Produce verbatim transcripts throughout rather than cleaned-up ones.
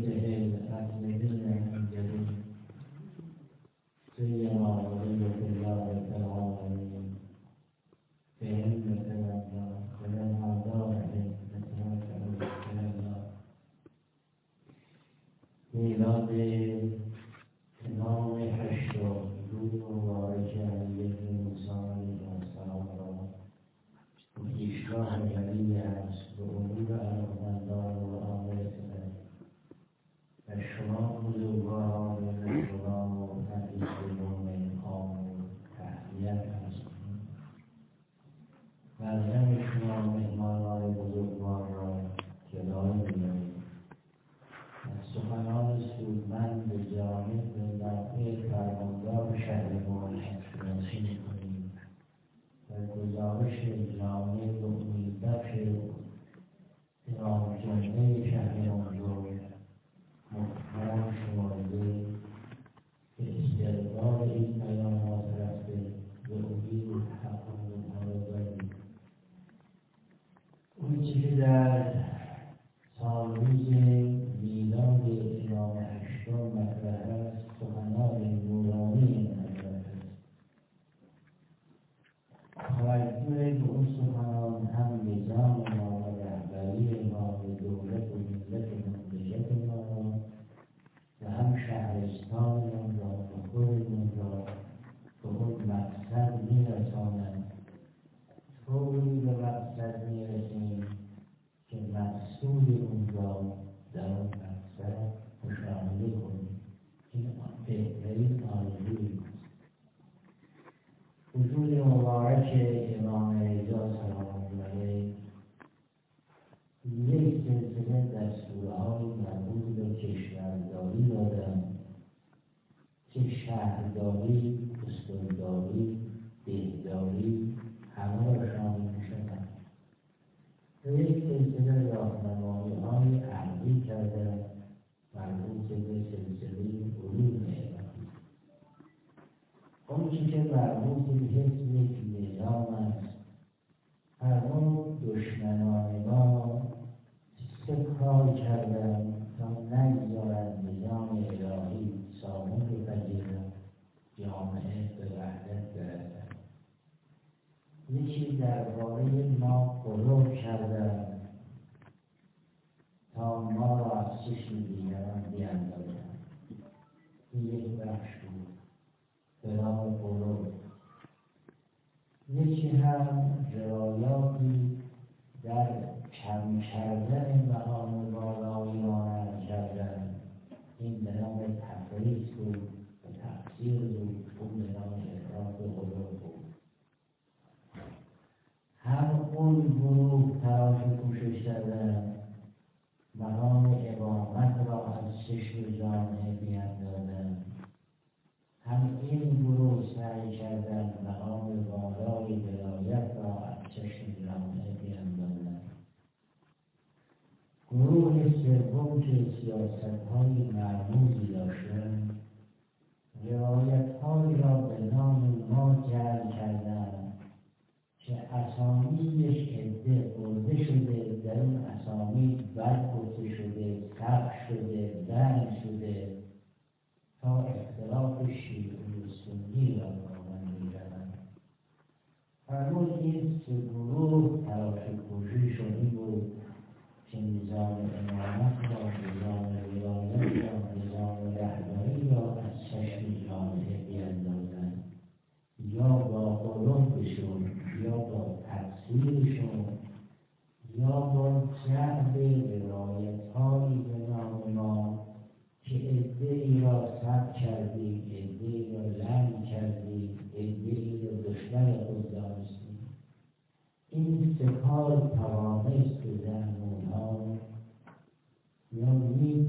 یا می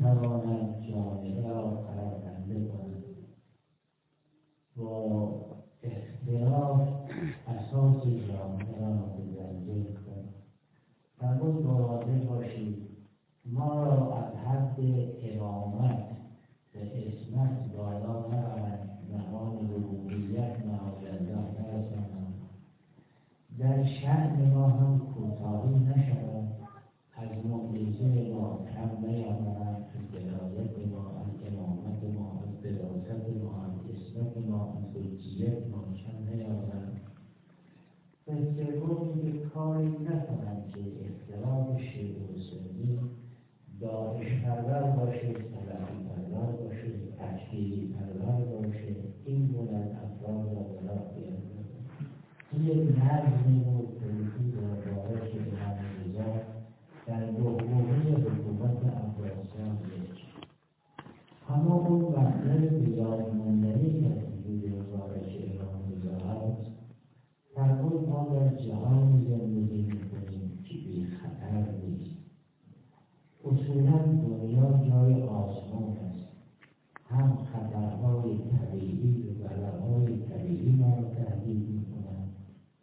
اون مطلب بجای موندنی که وجود مبارک امام هست، فرمود ما در جهان زندگی میکنیم که بی خطر نیست. اصولا دنیا جای آزمون است، هم خطرهای طبیعی و بلاهای طبیعی ما رو تهدید میکنند،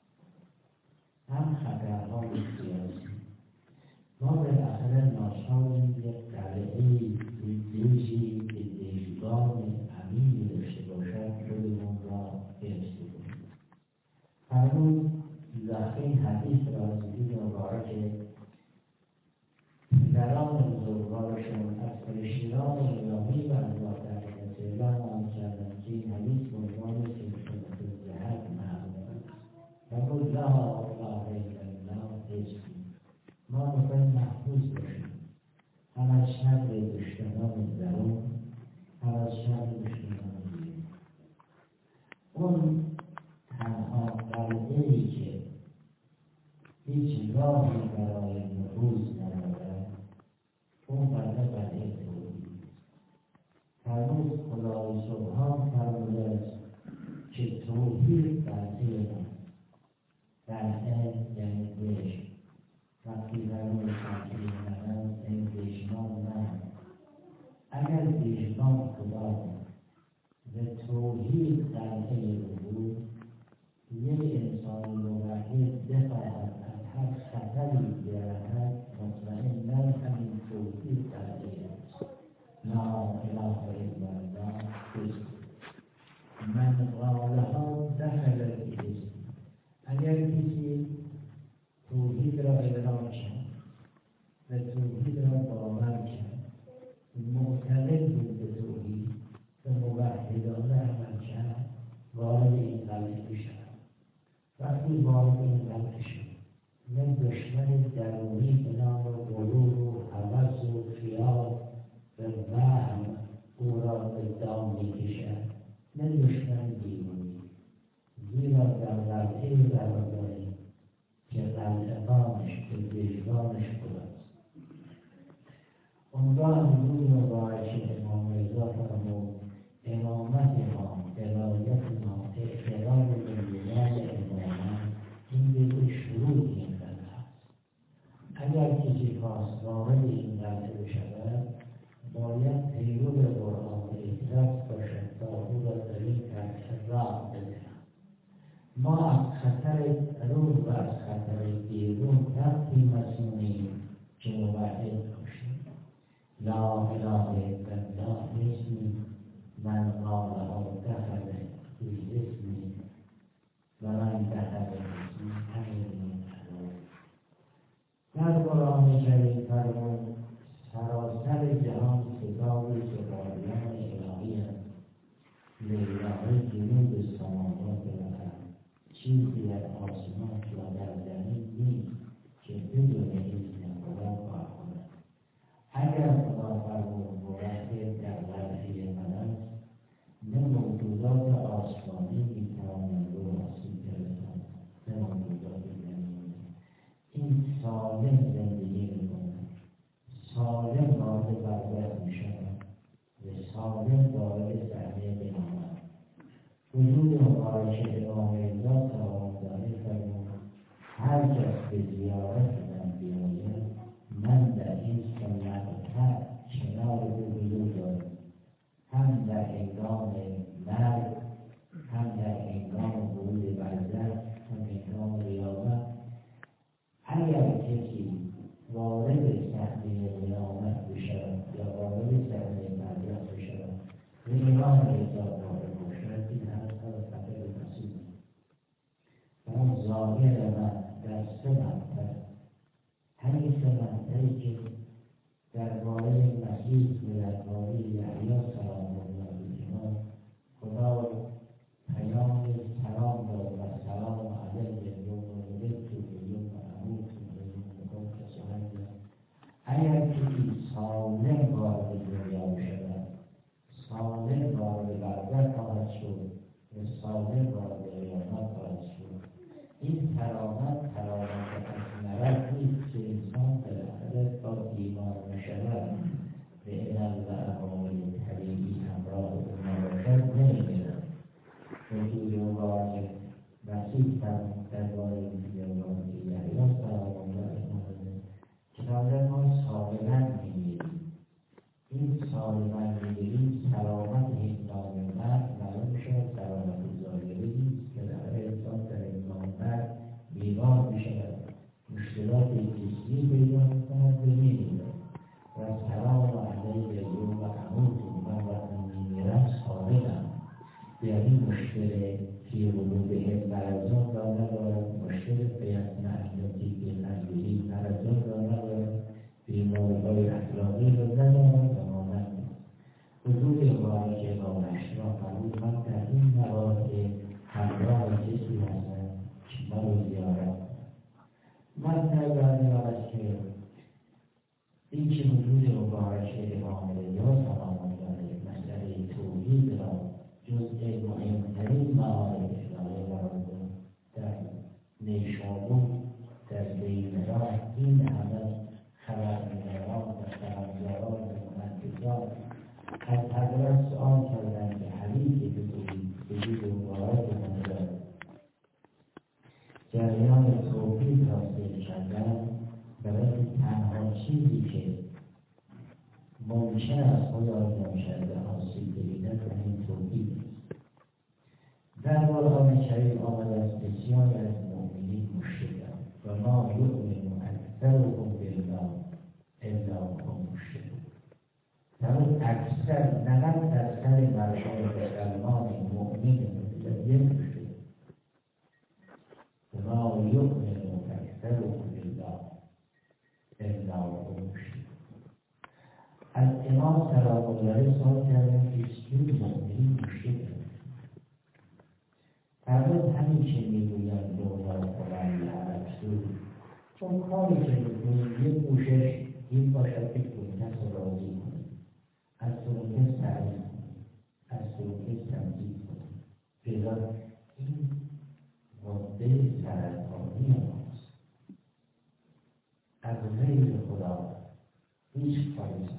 هم خطرهای سیاسی. ما بالاخره ناچاریم یک قلعه‌ای، یک دیجی که دیجگان امینی داشته باشد خودمون را حفظ کنیم. فرمود ضخیم این حدیث را وجود مبارک پدران بزرگوارشون از فرشتگان الهی و الله تعالی اعلام آن کردند که این حدیث به عنوان سلسله الذهب معروف است. فرمود لا اله الا الله حفظ ما باید محفوظ باشیم، هم از شر دشمنان درون، هم از شر دشمنان بیرون. اون تنها قلعه‌ای که هیچ راهی برای نفوذ ندارد، اون قلعه قلعه توحید. فرمود خدای سبحان فرموده است که توحید قلعه من، قلعه یعنی بهشت. وقتی فرمود قلعه من این دشمن من، اگر دشمن خدا و توحید قلعه بود، یک انسان موحد بخواهد از هر خطری برهد، مطمئناً همین توحید قلعه است. لا اله الا الله حفظ. من قالها دخل الحزب. اگر کسی توحید را اعلام کرد و توحید را باور کرد، معتقد بود به توحید و موحدانه عمل کرد، وارد این قلعه بشود. وقتی وارد این قلعه شد، نه دشمن درونی به نام غرور و هوس و خیال و وهم او را به دام می‌کشد، نه دشمن بیرونی. زیرا در قلعه قرار داریم که قلعه‌بانش و دژبانش خداست. اونجا حضور مبارک امام رضا فرمود امامت ما، ولایت ما، اعتقاد بنیاد امامت، این به شروط این قلعه است. اگر کسی خواست وارد این قلعه بشود، باید پیرو قرآن و اطلاق باشد تا او را در این قلعه راه بدهد. ما از خطر درون و از خطر بیرون وقتی مسئولیم که موحد باشیم. لا اله الا الله اسمی من قالها دخل فی اسمی و من دخل اسمی همین حلال. در قرآن کریم فرمود سراسر جهان کتاب سپاهیان الهی است، لله جنود السماوات والارض. چیزی در آسمان و در زمین نیست که بدون اذن خدا کار کند. اگر خدا فرمود موحد در قلعه من است، نه موجودات آسمانی میتوانند او را آسیب برسانند، نه موجودات زمینی. این سالم زندگی میکنند، سالم وارد برزخ میشوند و سالم وارد صحنه قیامت. وجود مبارک امام رضا تمام‌داری فرمود هر کس به زیارت من بیاید، من در این سنت‌ها کنار او حضور دارم، هم در هنگام مرگ، هم در هنگام ورود برزخ، هم هنگام قیامت. اگر کسی وارد صحنه قیامت بشود یا وارد صحنه برزخ بشود و امام رضا وارد باشد، این هست از خطر مسئول. اون ظاهر من در سه مقطع شاید نمی‌گیرم وجود اون واقع مسیح هم درباره دیگران دیگران سلام الله علیه که ما سالمن می‌گیریم. این سالمن می‌گیریم سلامت هنگام مرگ معلوم شد سلامت ظاهری است که در انسان در هنگام مرگ بیمار می‌شود، مشکلات جسمی پیدا می‌کند و می‌میرد و سلام علیه یوم اموت من وقتی می‌میرم صادقم، یعنی مشکل فی قلوبهم مرضان را ندارد، مشکل فیض معنیتی که نگیری مرضان را ندارد، بیماری‌های اخلاقی را ندارد و مانند حضور مبارک با مشرا قبول من در این مواقع همراه کسی هستم که ما رو زیارت من نگرانی است که این که وجود مبارک امام رضا سلام الله علیه مسئله توحید را جزء مهمترین معارف الهی قرار داد. در نیشابور در بیمران این همه خبرنگاران و خبرنگاران و محدثان از حضرت سؤال کردند که حدیثی که وجود مبارک ما جریان توحید را سیر کردن برای تنها چیزی که ممکن است خدا را نمی‌شد آسیب ببیند و این توحید است. در قرآن کریم آمده است بسیاری از مؤمنین مشرکند و ما یؤمن اکثرهم بالله الا هم مشرکون. در اکثر نود درصد مردم مسلمان مؤمن متدین مشرک و ما یؤمن اکثرهم بالله الا هم مشرکون. از امام سلام الله علیه سوال کردن که چطور مؤمنین مشرک فرمود همین که میگویند لولا قرآن لرسول چون کاری که میکنید یک کوشش این باشد که کس را راضی کنید، از سلوکس تعریف کنید، از سلوکس تمجید کنید. لذا این ماده سرطانی ماست. از غیر خدا هیچ کاری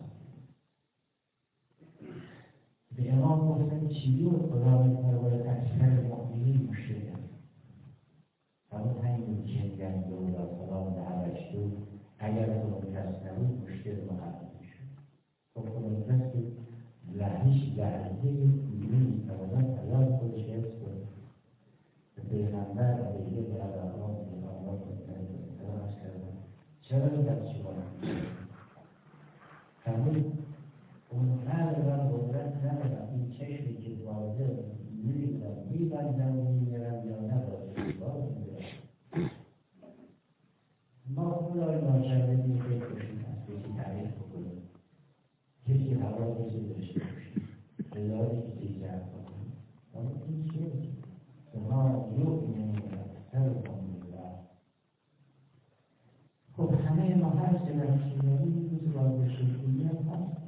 به امام گفتن چیزی خدا می‌فرماید اکثر مؤمنین مشرکند. اما همین که میگن لولا فلان لرسول اگر فلان کس نبود مشکل ما حل می‌شد. خب فلان کس که لحظه لحظه نمی‌تواند حیات خودش حفظ کنه. پیغمبر علیه السلام پیغمبر عرض کردن چرا این دست شما همین اون ندارم قدرت ندارم این چشمی که بازه میبینم میبندم و میمیرم یا نبازه باز میبینم ما خدای ناکرده میخواه کشیم از کسی تعریف بکنیم کسی هوا کسی داشته باشیم رضایی کسی جرد بکنیم اما این چیز ما یؤمن اکثرهم بالله. خب همه ما هر چه در شیعه‌ای روز واضح شیعیت هست.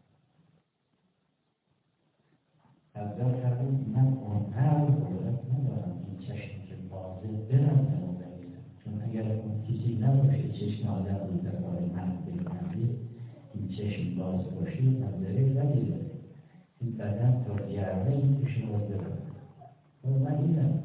از در فرمود من اونقدر قدرت ندارم این چشمی که واضح برم و ببینم، چون اگر اون کسی نباشه چشم آدم رو در باره من ببینم این چشم باز باشه نظره ندیده این بدن تا جرمه این کشم رو برم و من اینم.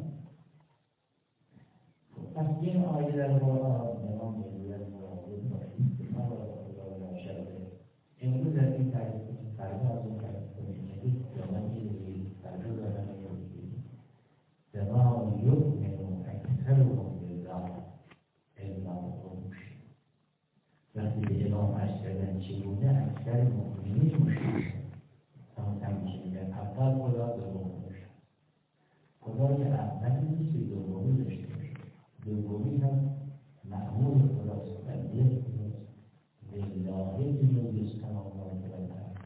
پس این آیه در قرآن نمان میگوید مراقب باشید که ما را خدا را نشده امروز در این تعریف کنید فردا از اون تعریف کنید جدید جامعه میگوید فردا دارم میگوید و ما یؤمن اکثرهم بالله الا هم مشرکون. وقتی به امام عرض کردن چگونه اکثر مؤمنین مشرکند اما همیشه میگن اول خدا دوم باشد. خدا که اولی نیست که دومی داشته باشه، دومی هم معمول خداست و یک خداست لله جنوب السماوات والارض.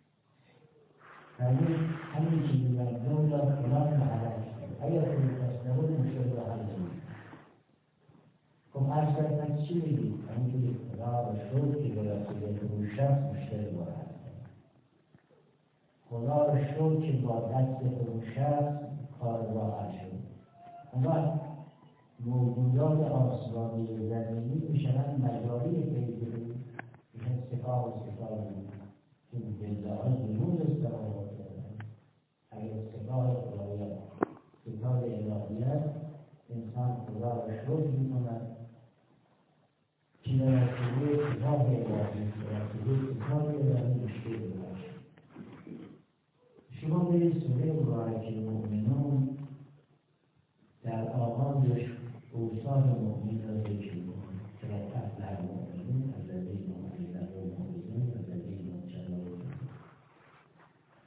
همین همین که میگن لولا فلان لرسول اگر فلان کس نبود مشکل را حل نمی‌شد. خب عرض کردن چی میگید؟ همین که خدا را شکر که به وسیله اون شخص مشکل را حل کنه. خدا را شکر که با دست اون شخص کار را حل شد. اما موجودات آسمانی و زمینی میشنن مجاری پیدایی میشن سپاه و سپاهی که بلده‌ها جنوب استفاده کردن. اگر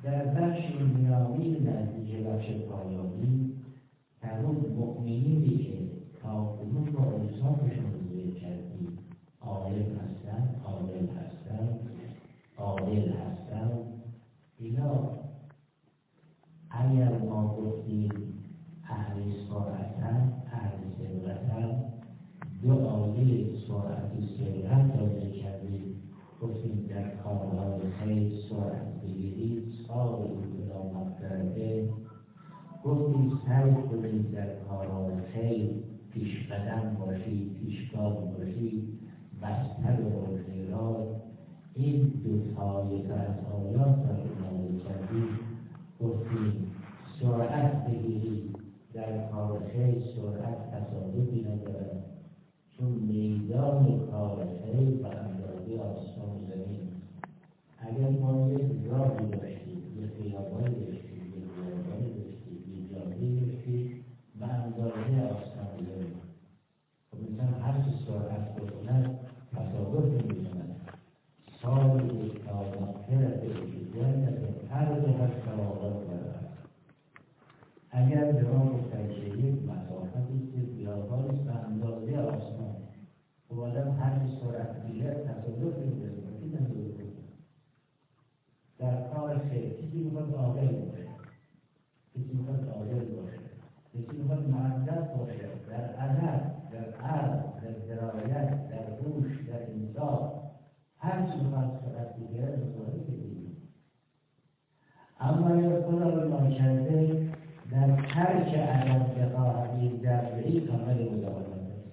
در بخش میانی نزدیک بخش پایانی در اون مؤمنینی که تا کنون با اوصافشون روی کردیم عالم هستن، عادل هستن، عادل هستن، اینا اگر ما گفتیم اهل سرعتن، اهل سرعتن، دو آیه سرعت و سرعت را کردیم، گفتیم در کارهای خیر سرعت بگیرید، صاحب الا مغفرته، گفتیم سعی کنید در کارهای خیر پیش قدم باشید، پیشگام باشید، بستر و خیرات. این دو تایه از آیات را ارائه کردیم، گفتیم سرعت بگیرید در کار خیر، سرعت تصادفی ندارد، چون میدان کار خیر به اندازه آسمان و زمین. اگر ما یک راهی داشتیم، یک خیابانی داشتیم، یک بیابانی داشتیم، یک جاده‌ای داشتیم، به اندازه آسمان و زمین، خب انسان هر چه سرعت بکند تصادف نمی‌کند. سال یک مغفرت جنت هر دو هست سوابق برد. اگر به ما گفتن که یک مسافتی که بیابانی به اندازه آسمان، خب آدم هر چه سرعت بگیرد تصادف نمی‌کند، کی تصادف نمی‌کند؟ در کار خیر کسی می‌خواد عاقل باشه، کسی می‌خواد عادل باشه، کسی می‌خواد مؤدب باشه، در ادب، در عقل، در درایت، در هوش، در انصاف، هر چی می‌خواد سرعت بگیرد مصالحه بگیرد. اما اگر خدا را ناکرده در ترک ادب بخواهد یک ذره‌ای کامل مداومت است.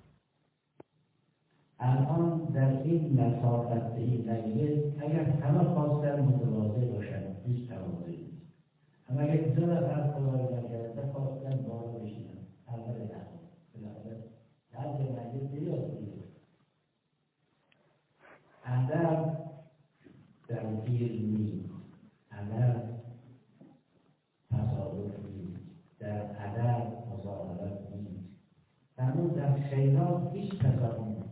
الان در این مسافت، این مجلس اگر همه خواستن متواضع باشند هیچ تواضعی نیست، اما اگر دو نفر خدا را ناکرده خواستن بالا بشینند اول نخواهد بالاخره در به مجلس بیاد دیگه. ادب در گیر نیست، ادب تصادف نیست، در ادب مزاحمت نیست، در اون در خیرات هیچ تضاهم نیست.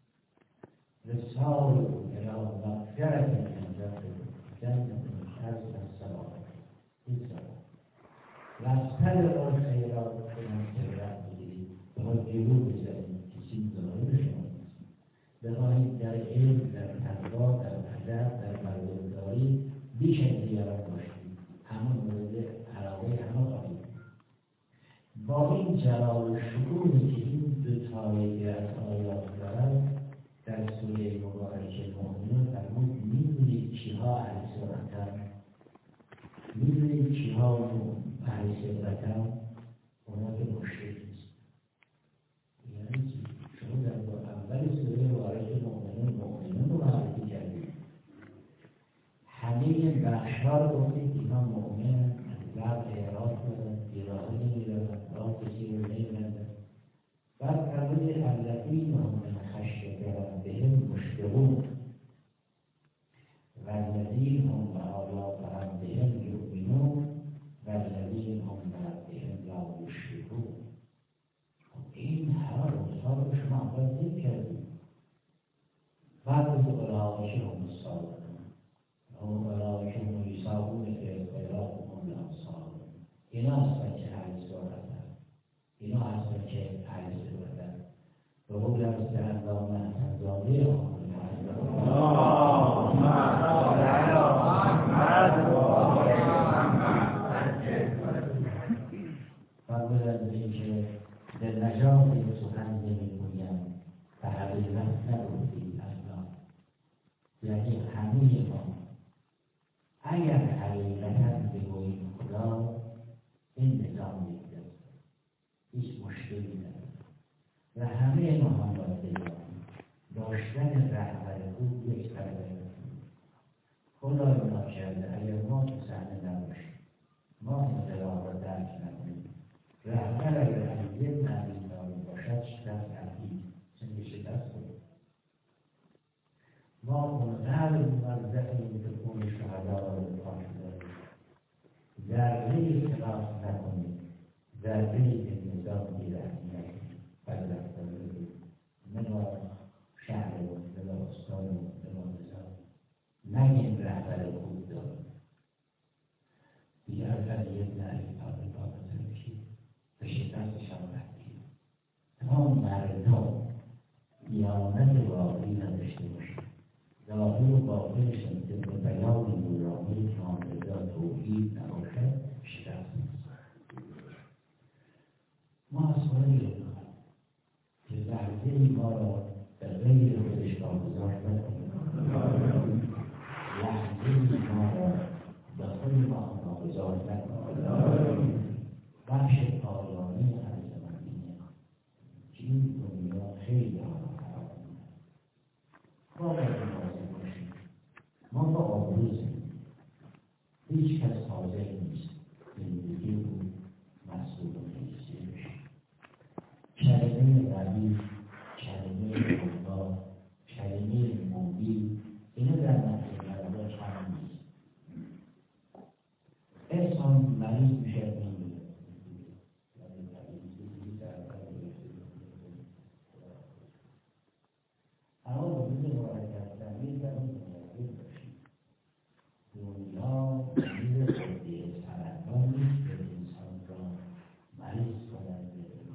رسال الى مغفرت من ربکم جنت عرضها السماوات این سلام و از سر آن خیرات کنم خیرات بگیرید، بخواهید جلو بزنید که چیز ظاهر شما نیست، بخواهید در علم، در تقوا، در ادب، در بردهداری بیش از دیگران باشید، همه مورد علاقه همه خواهید. با این جلال و شکوهی که این دو تایه از آیات دارد، در سوره مبارکه مؤمنون فرمود می‌دونید کیها اهل سرعتن، می‌دونید کیها اهل سرعتن؟ اونا که مشرک نیست. یعنی چی؟ شما در اول سوره مبارکه مؤمنون مؤمنون رو معرفی کردید، همه این بخش‌ها رو گفتید اینا مؤمنن، از بعد اعراض دارن، بیراهه نمی‌دارن، راه کسی رو نمی‌بندن. بعد فرمود الذین هم من خشیة ربهم مشفقون والذین هم بآیات ربهم یؤمنون والذین هم بربهم لا یشرکون. این همه روزها رو شما اول ذکر کردید. بعد از اولئک هم الصادقون و اولئک هم الصابرون فی الخیرات و هم لها سابقون. اینا هستن که اهل سرعتن، اینا هستن که اهل سرعتن. و قول از اللهم احسن زاده اللهم فرمود از این که در نجات این سخن نمیگویم و حقیقت نگفتید اصلا، یعنی همه ما اگر حقیقتا بگوییم خدا این نظام میگذارد، هیچ مشکلی ندارد و همه ما هم باید بگوییم داشتن رهبر خوب یک رهبر خوب. خدا را ناکرده اگر ما تو صحنه نباشیم، ما انقلاب را درک نکنیم، رهبر اگر از یک نبیداری باشد شکست عقید چنین شکست کنیم. ما اونقدر موظفیم که خون شهدا را به پاک داریم، ذره‌ای خلاف نکنیم، ذره‌ای به نظام بی‌رحمی نکنیم. بعد رفتن بگیم نگاه شهر و نگاه استان و نگاه نظام نگیم رهبر خوب داریم. امانت واقعی نداشته باشه. ظاهر و باطنش طبق بیان نورانی که آمرزا توحید نباشد شکست می‌خورد. ما از خدا می‌خواهیم که لحظه‌ای ما را به غیر خودش واگذار نکنیم. لحظه‌ای ما را به خود ما واگذار نکنیم. بخش پایانی عرض من اینه که این دنیا خیلی حرام ما باید مواظب باشیم. ما با آبروزیم. هیچ کس حاضر نیست زندگی رو مسئول و حیثی بشه. کلمه غریب، کلمه خدا، کلمه موبیل اینا در نفس مردا کم نیست. انسان مریض میشه نمیده. اما وجود مبارکت زمین در اون مواظب باشیم. دنیا مریض خودی سرطان نیست که انسان را مریض کند.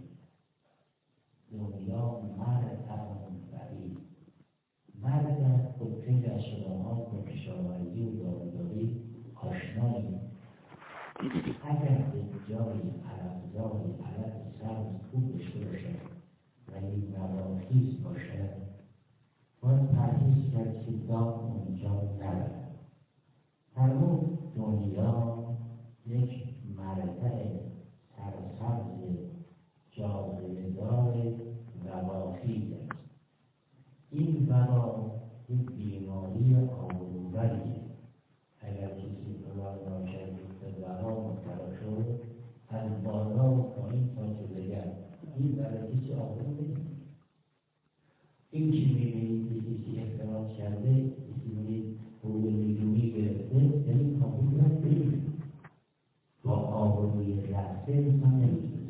دنیا مرد توان برید. مرد در خودکه در شدامات با کشاورزی و داروداری آشنایی. اگر به جایی علفزاری علف سبز خوب داشته باشد ولی نواخیز باشد باید پرهیز کرد که دام اونجا نرود. در اون دنیا یک مرتع سرسبز جاذبه‌دار وباخیز است. این وبا یک بیماری آبروبریه. اگر کسی خدا ناکرده به وبا مبتلا شد از بالا و پایین تا جلوگر این برای کسی آبرو نیست. این که می‌بینید کسی اختراع کرده کسی می‌بینید حقوق میلیونی گرفته یعنی کامل نکنید با آبروی رفته انسان نمی‌تونه.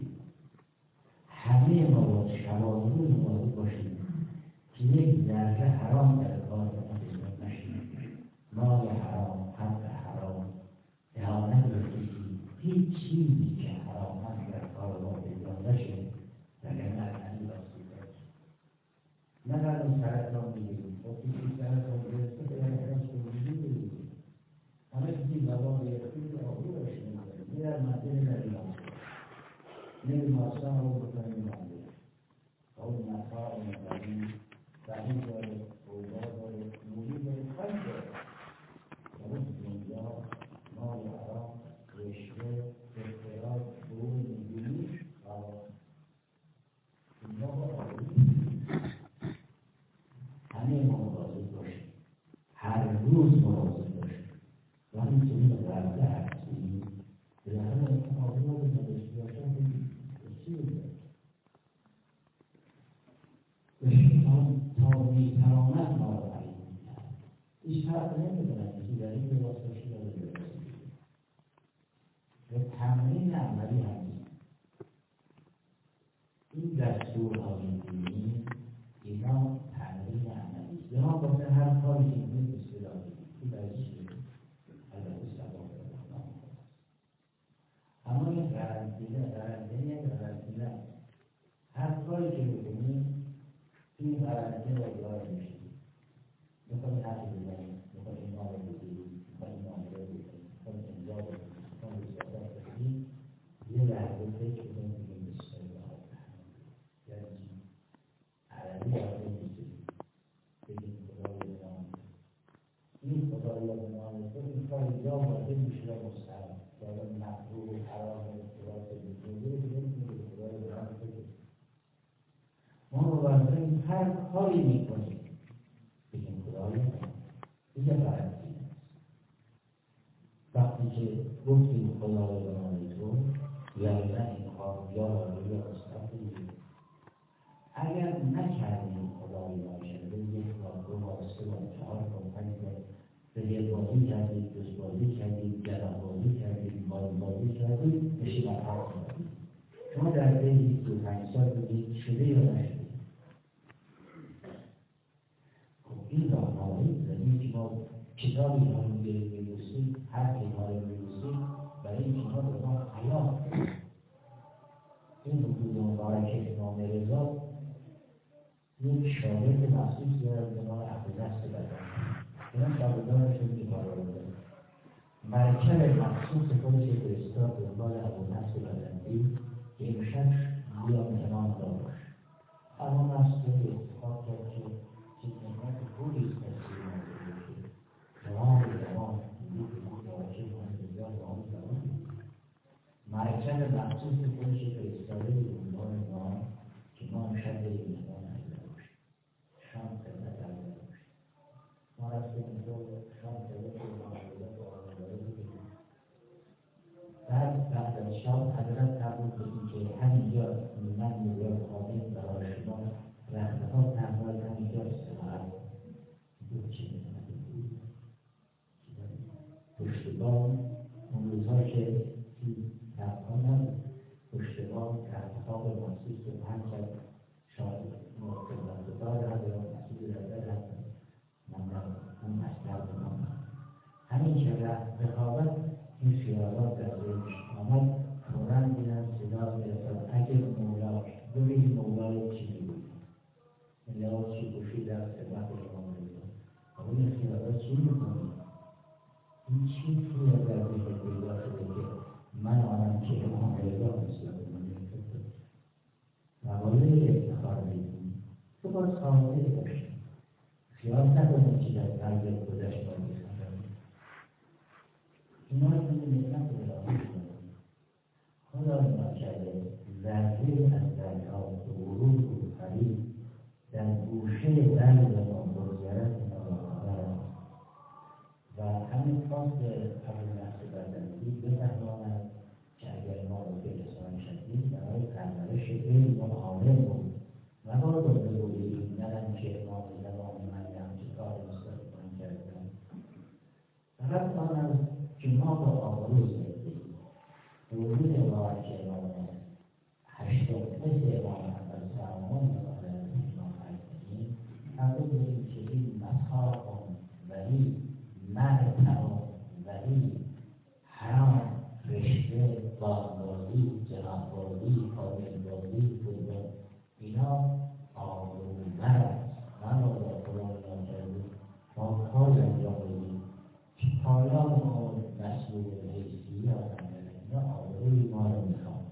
همه ما با شواهد مواظب باشیم که یک ذره حرام در کار خودمون نشیم. مال حرام، حق حرام، اهانت به کسی، هیچ چیزی که حرام هست در کار ما پیدا نشه وگرنه از این راستی داشت. نه در اون سرطان میگیریم با کسی سرطان گرفته به احراز کنونی میگیریم. همه کسی وبا گرفته به آبرو باشه میگیریم. یه در منطقه نمیدونم نمیدونستان رو بکنیم مانده و اون مطاع مقابلی زمین داره، اوضاع داره، مولی داره، خواهی داره و اون دنیا مال حرام، رشوه، اختراج، حقوق میلیونی و دنیا با آبروی همه ما مواظب باشیم. هر روز مواظب باشیم. وقتی که این رفته هستیم به همه آبرو رو نداشته باشم تا بی‌کرامت ما را تعیین می‌کند. هیچ فرق نمی‌کند کسی در این لباس باشه یا در لباس دیگه. به تمرین عملی هم نیست. این دستورهای دینی اینا تمرین عملی است. اینا واسه هر کاری که می‌کنید اصطلاح دینی. این ورزش دینی. البته ثواب الله است. اما این قرنطینه قرنطینه قرنطینه هر کاری که بکنید این قرنطینه را دار میشید. میخواهی حق بزنید، میخواهی اینا رو بگیرید، میخواهی اینا رو بگیرید، میخواهی امضا بگیرید، میخواهی رسالت بگیرید، یه لحظه فکر بکنید بگید بسم الله الرحمن الرحیم. یعنی عربی آقای میگید بگید خدای بنام این خدای بنام این کاری جا وارده میشه و مستقیم که اگر مکروه و حرام و اختلاف بگیرید بگید خدای بنام بگید ما مبارزه هر کاری میکنیم بگیم خدای دیگه فرقی است. وقتی که گفتیم خدای بنام تو یا نه این کار یا راوی مستقیم اگر نکردیم خدای ناشنده یک بار دو بار سه بار چهار بار پنج بار به بازی کردیم دوست بازی کردیم جناب بازی کردیم بال بازی کردیم بشیم احراز کردیم. شما در بین دو پنج سال بگید شده یا نشده. این راهنمایی زمین که ما کتابی ها رو می‌نویسیم هر ها رو می‌نویسیم برای این کتاب به ما حیات این حدود مبارک امام رضا یک شاگرد مرکب مخصوص خودش فرستاد دنبال ابوالنصر بزنگی که امشب بیا مهمان داشت. ابوالنصر خیلی اتفاق کرد که چیز نعمت خوبی است تصویر نازده بشه. جوان جوان دیدی که بود واجه مهندزیان و آن زمان مرکب مخصوص خودش فرستاده دنبال ما که ما امشب بریم مهمان نازده باشیم. شام خدمت نازده باشیم. ما رفتیم اینجا شام خدمت نازده بعد بعد از شام حضرت قبول کنیم که همینجا من میگویم خواهیم برای شما رخته ها تحمل همینجا استراحت بود چه میکنم پشتبان اون روزها که رفتها نبود پشتبان رختخواب مخصوص رو پنج کرد شاید خدمتگار حضرت مسئول رضا رفتن من اون مسئله بمانم همین که رقابت این خیالات در ذهنش آمد فوراً دیدن صدا میرسد اگه مولا ببین مولای چی میگوید لباس چی پوشید در خدمت شما میگوید اما این خیالات چی میکنید؟ این چی خیال در ذهن پیدا شده که من آنم که امام رضا مثلا من میگوید مقاله افتخار میکنید تو باز خواهده باشید خیال نکنید که در قلب گذشت باید اینا رو می‌بینید نکنه الهی کنید خدا اینا کرده ذره از درها غرور و فریب در گوشه قلب ما بگذرد اینا را خبر است و همین خواست ابوالنصر بزنگی بفهماند که اگر ما رو به احسان شدیم برای پرورش علم و عالم بود مبادا بگوییم ندم که امام زمان من همچه کار مستقیم کردم فقط آن از که ما با آبروز بردیم ورود وارد امام هشتم مثل امام اول سلمان و امام حسنی قبول بودیم که این مصحاق ولی مرتع ولی حرام رشته بازبازی جناببازی کاملبازی فوتبال اینا آبرومند است من را با قرآن ناکرده ما کار انجام بدیم پایان ما مسئول حیثی آدم اینا آبروی ما رو میخوام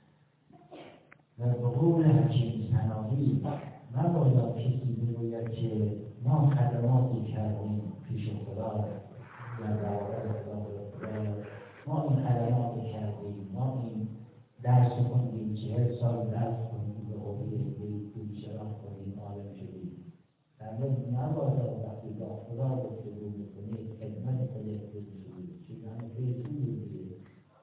و به قول حکیم سنایی نباید کسی بگوید که ما خدماتی کردیم پیش خدا یا برابر خدا ما این خدماتی کردیم ما این درس خوندیم چهل سال درس خوندیم به قبیل بودیم شرف خوندیم عالم شدیم فرمود نباید وقتی با خدا گفتگو میکنید خدمت خودت بگویید چیزانی بهتون بگویید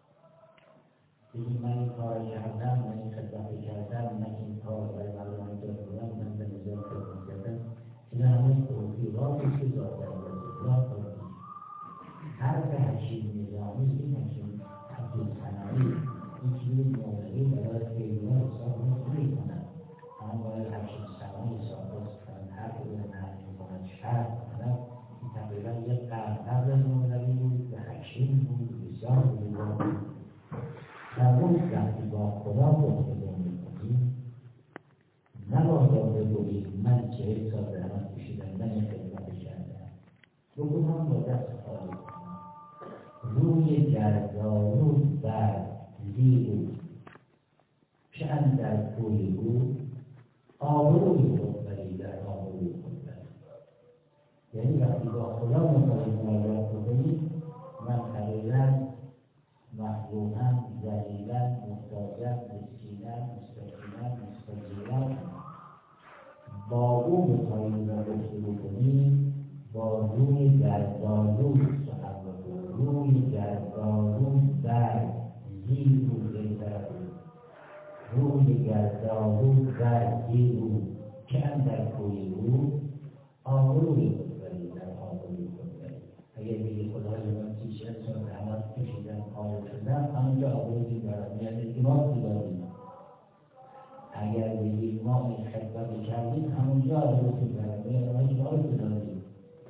بگید من این کار کردم من این خدمت کردم من این کار برای مردم انجام دادم من به نظام خدمت کردم این همه توفیقاتی که دادن رسولات دادن حرف حکیم نظامی این حکیم عبدالسنایی این چیز موضوعی برای خیلی ها حساب نمی کنند اما باید حکیم سنایی حساب کنند هر کدوم نهی میکنند شرط کنند این تقریبا یک قرن قبل از موضوعی بود و حکیم بود بسیار بود در روز وقتی با خدا گفتگو میکنیم نباید بگوییم من چهل سال زحمت کشیدم من این خدمت کردم بگو هم با دست خالی کنم روی گردارو بر زیر او چه اندر کوی او آبروی خود بری در آبروی خود بری یعنی وقتی با خدا میخواهیم ملاقات کنیم من حقیقت محرومم ذلیلم محتاجم مسکینم مستقیمم مستجیرم با او میخواهیم را گفتگو کنیم با روی گردارو سخن بگو روی گردارو بر زیر او بهتر روی گردارو بر زیر او که اندر کوی او آبروی خود بری در آبروی خود بری اگر بگی خدای من سی شد سال زحمت کشیدم آیا شدم همونجا آبروی برم یعنی ایمان داریم اگر بگی ما این خدمت کردیم همونجا آبروی برم یعنی ایمان داریم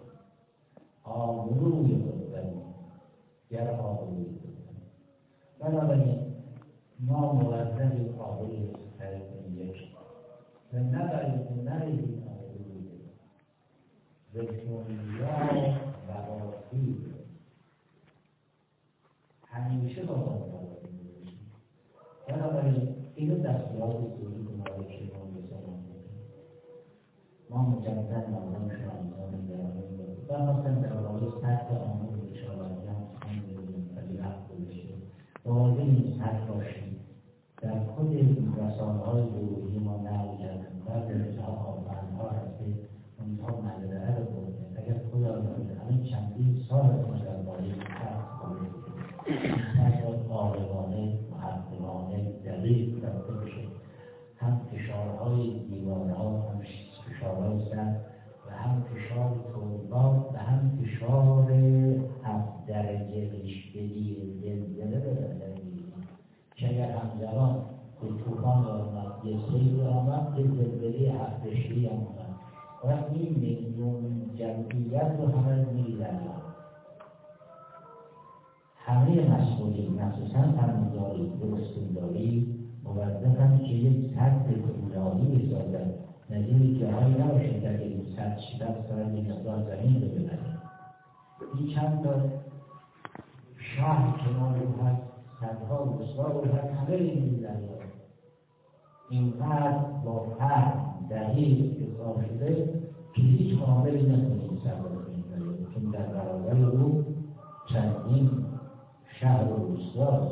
آبروی خود بریم گر آبروی خود بریم بنابراین ما موظفیم آبروی خود کنیم یک و نبریم نریم آبروی به دنیا و آخیر همیشه با مطالعه می‌کنیم. بنابراین اینو دستیار سوری که ما که ما بسیارم می‌کنیم. ما مجدد مردم شما می‌داریم و مثلا در واقع سطح آمون بشارتی هم سخن بودیم ولی وقت بوده واضح این سطح باشیم در خود رسانه‌های گروهی ما نقل کردن بعد رسانه آفرین‌ها هسته اونها مدرعه رو بودن اگر خدا رو همین چندین سال ما در باره سطح بوده سطح آقلانه محققانه دقیق رفته بشه هم فشارهای دیوارها هم فشارهای سطح و هم فشار طولبات و هم فشار هفت درجه رشته‌ای زلزله رو در بگیریم که اگر همزمان به طوفان آمد یه سیل آمد یه زلزله هفت رشته‌ای آمد و این میلیون جمعیت رو همه می‌ریزن همه مسئولین مخصوصاً فرمانداری درست‌داری موظفن که یک سطح طولانی بسازن نظیر جاهایی نباشه که اگه این سطح شدت دارن این مقدار زمین رو ببرن این چند تا شهر کنار رو هست صدها روستا رو هست همه این می‌ریزن اینقدر با فهم دقیق اصلاح شده که هیچ معاملی نتونید سرده کنید چون در برابر او چندین شهر و روستاست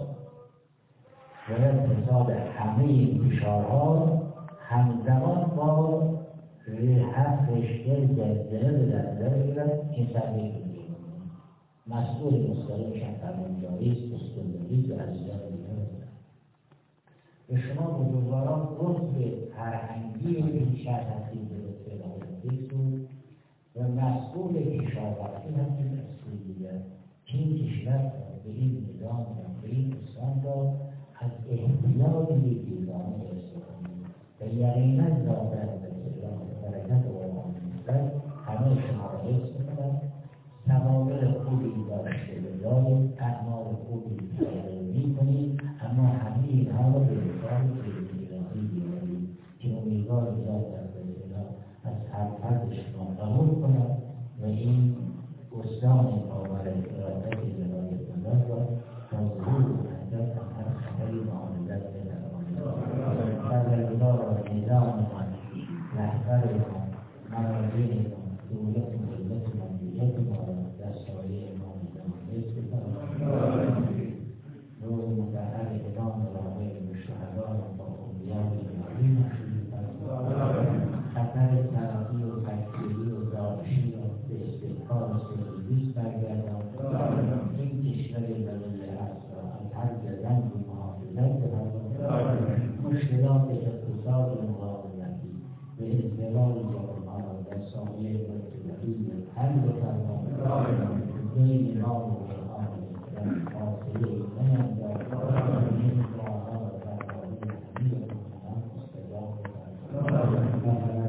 باید حساب همه این فشارها همزمان با هفت رشته زلزله به در نظر بگیرد این سرده کنید مسئول مستقیم فرمانداری است استانداری و عزیزان دیگر هستند به شما بزرگواران عضو فرهنگی این شهر هستید به اصطلاح بود و مسئول کشاورزی همچنین مسئول دیگر که این کشور به این نظام و به این اسلام را از احتیاج بیگانه استفاده و یقینا ذات از اصطلاح برکت و آموزش همه شما را حفظ می‌کند سوابق خوبی داشته بدارید اعمال خوبی پیاده می‌کنید اما همه اینها را به حساب بی‌نظامی بیارید که امیدوار ذات از اصطلاح از هر فرد شما قبول کند و این گستان باور ارادت جلال خدا را تا ظهور و حدت هر خبری معاملت بنماید پروردگار را نظاممان رهبرمان مراجعمان دولت ملت مدیریت ما را در سایه امام زمان استفاده روز متعهد ادام راهی به شهدا و با اولیاء الهی نشید خطر ترقی و تکفیری و داعشی را به استحکام سرویس برگردان این کشور دلیل هست را از هر جزنگ و محافظت بردان مشکلات اقتصاد مقاومتی به ازدواج جامعه را در سایه مرتبطی حل بفرمان بین نام و قرآن در فاصله نینداز این راهها و فرهایی همه کنان استدام بفرمان